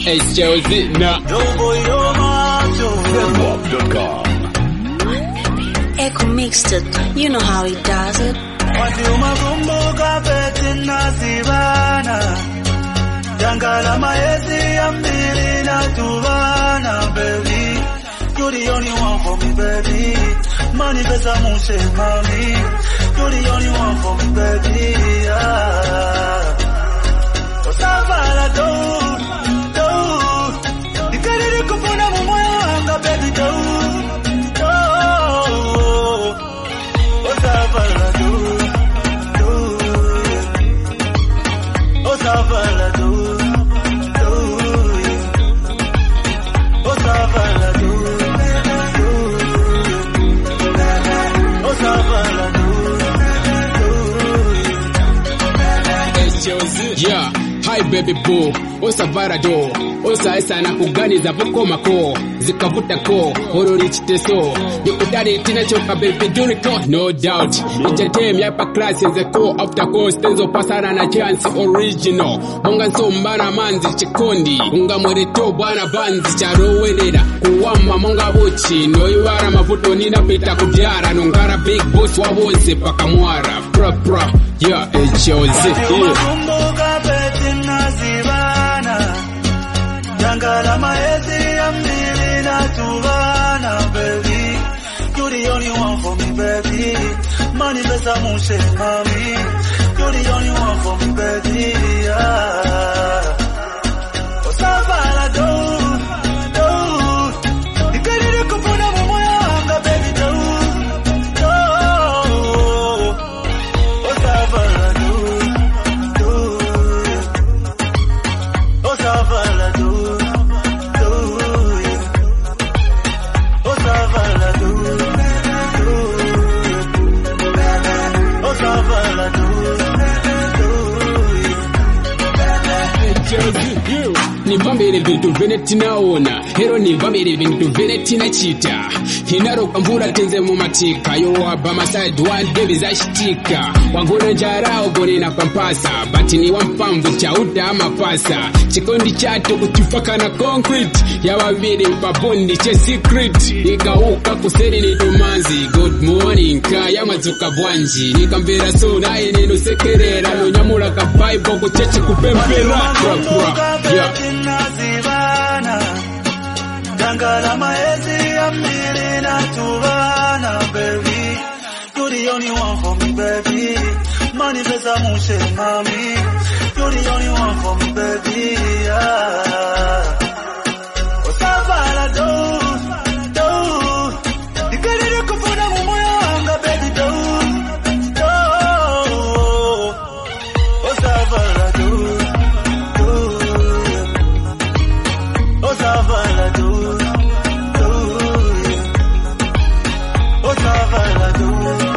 HLZ now. Echo mixed it, you know how he does it. Jangala maezi ya mbili na tuvana, baby. You're the only one for me, baby. Money pesa muse, mami. You're the only one for me, baby. Osavala do. Nikari kupona mumoyo wanga, baby, do. Osavala do. Osavala do. Yeah, hi baby boo, osavara do, osaesa na kuganiza vukoma ko, zikavuta ko, hororichite so, yukudari tina choka baby duriko, no doubt, ijatem yapa class in the core after course, tenzo pasara na chance original, monga nsombana manzi chikondi, unga mwereto bwana banzi charowedera, kuwama monga buchi, no yuara mafuto nina pita kudiara, nongara big boss wawose paka mwara, pra, yeah, HOZ, yeah. Jangala maezi ya mbili na tuvana, baby. You're the only one for me, baby. Money pesa muse, mami. You're the only one for me, baby. Osavala do. Nikari kupona mumoyo wanga, baby, do. Osavala do. Osavala do. Nimbambire bintu vene tinaona, hero nimbambire bintu vene tinachita. Hinaro kamvura tenze mumatika, yo wabama side one baby zashitika. Wangona njara ogone na pampasa, batini wampambu chauta ama pasa. Chikondi chato kutifaka na concrete, ya wabiri upabondi che secret. Ikauka kuseri ni domanzi, good morning kaya mazuka bwanji. Nikambira so na neno sekerera, no nyamura ka vibe kucheche kupempera. Yeah. Jangala maezi ya mbili na tuvana, baby. You're the only one for me, baby. Money pesa muse, mami. You're the only one for me, baby. Osavala do. Nikari kupona mumoyo wanga, baby, do. Osavala do. Osavala do. Osavala do.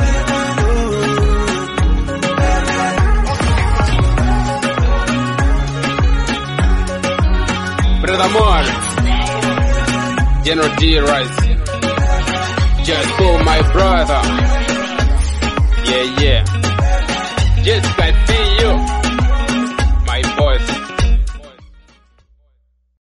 Brother Moore, General D. Rice, just for my brother. Yeah. Just got